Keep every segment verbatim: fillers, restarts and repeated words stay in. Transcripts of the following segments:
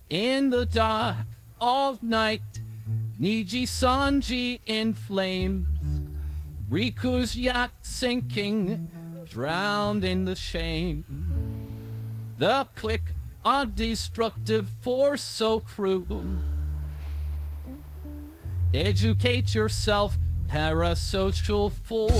In the dark of night, Niji Sanji in flames, Riku's yacht sinking, drowned in the shame. The click of destructive force so cruel. Educate yourself, parasocial fool.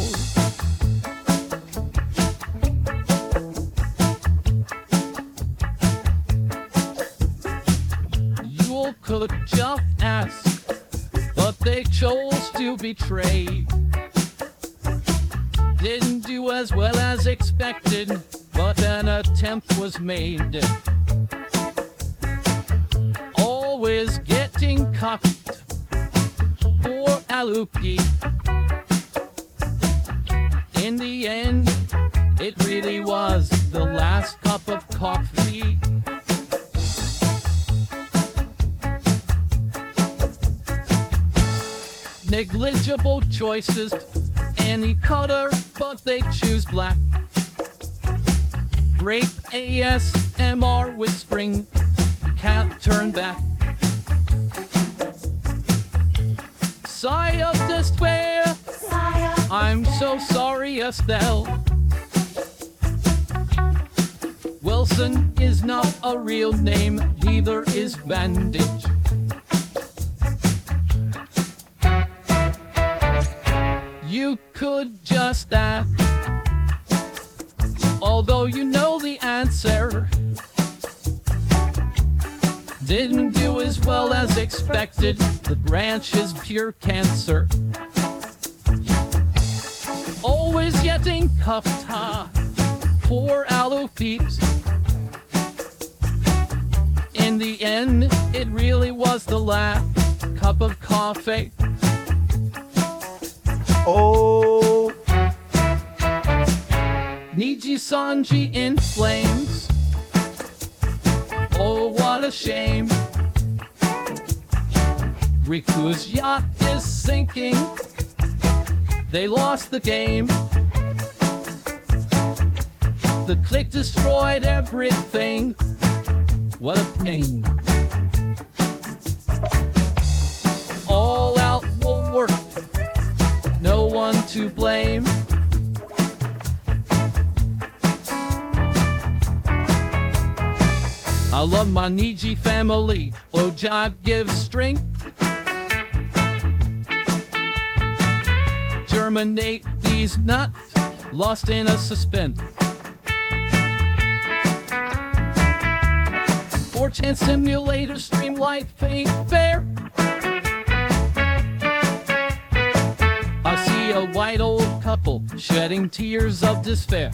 You could just ask, but they chose to betray. Didn't do as well as expected, but an attempt was made. Always getting cuffed. Poor Aluki. In the end, it really was the last cup of coffee. Negligible choices, any color, but they choose black. Rape A S M R whispering, can't turn back. Sigh of despair, I'm so sorry, Estelle. Wilson is not a real name, neither is Bandage. You could just ask, although you know the answer. Didn't do as well as expected, the branch is pure cancer. Always getting cuffed, ha, poor Alu peeps. In the end, it really was the last cup of coffee. Oh, Niji Sanji in flames. Oh, what a shame. Riku's yacht is sinking. They lost the game. The click destroyed everything. What a pain. All out will work. No one to blame. I love my Niji family. Ojab gives strength. Germinate these nuts, lost in a suspense. four chan simulator, streamlight fake fair. I see a white old couple shedding tears of despair.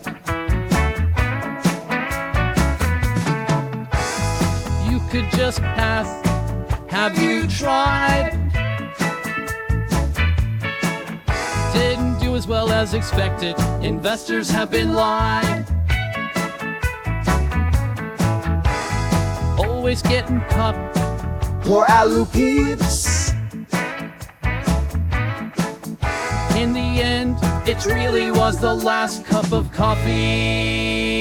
You could just pass. Have you tried? Didn't do as well as expected. Investors have been lied. Always getting cuffed. poor Alu peeps. In the end, it really was the last cup of coffee.